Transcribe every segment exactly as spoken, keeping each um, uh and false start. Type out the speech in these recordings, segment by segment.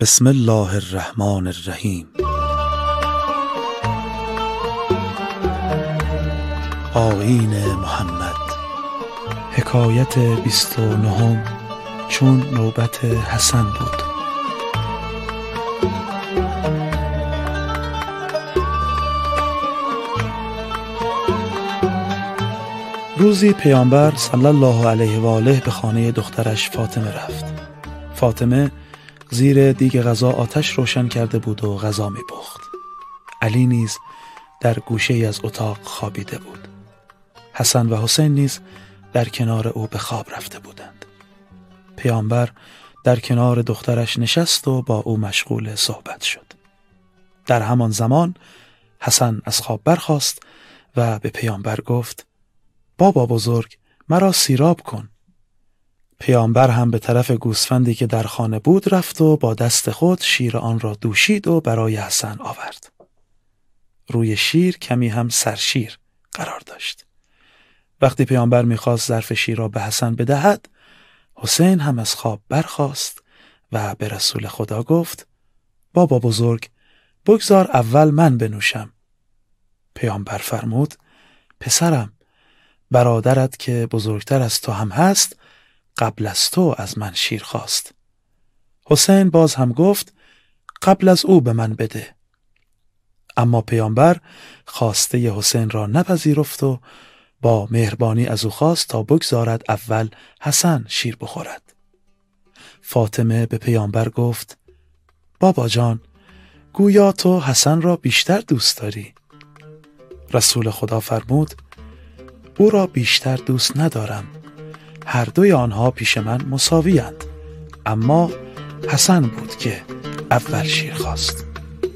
بسم الله الرحمن الرحیم. آیین محمد. حکایت بیست و نهم چون نوبت حسن بود. روزی پیامبر صلی الله علیه و آله به خانه دخترش فاطمه رفت. فاطمه زیر دیگ غذا آتش روشن کرده بود و غذا می پخت. علی نیز در گوشه ای از اتاق خوابیده بود. حسن و حسین نیز در کنار او به خواب رفته بودند. پیامبر در کنار دخترش نشست و با او مشغول صحبت شد. در همان زمان حسن از خواب برخاست و به پیامبر گفت: بابا بزرگ، مرا سیراب کن. پیامبر هم به طرف گوسفندی که در خانه بود رفت و با دست خود شیر آن را دوشید و برای حسن آورد. روی شیر کمی هم سرشیر قرار داشت. وقتی پیامبر می‌خواست ظرف شیر را به حسن بدهد، حسین هم از خواب برخاست و به رسول خدا گفت: بابا بزرگ، بگذار اول من بنوشم. پیامبر فرمود: پسرم، برادرت که بزرگتر از تو هم هست قبل از تو از من شیر خواست. حسین باز هم گفت: قبل از او به من بده. اما پیامبر خواسته حسین را نپذیرفت و با مهربانی از او خواست تا بگذارد اول حسن شیر بخورد. فاطمه به پیامبر گفت: بابا جان، گویا تو حسن را بیشتر دوست داری. رسول خدا فرمود: او را بیشتر دوست ندارم، هر دوی آنها پیش من مساوی اند، اما حسن بود که اول شیر خواست.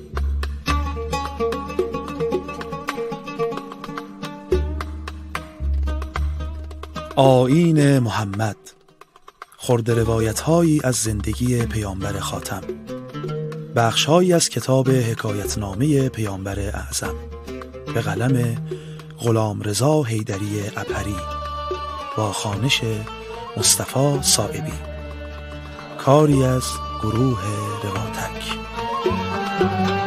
آیین محمد. خرده روایت هایی از زندگی پیامبر خاتم. بخش هایی از کتاب حکایتنامه پیامبر اعظم به قلم غلامرضا حیدری عبهری با خوانش مصطفی صائبی. کاری از گروه رواتک.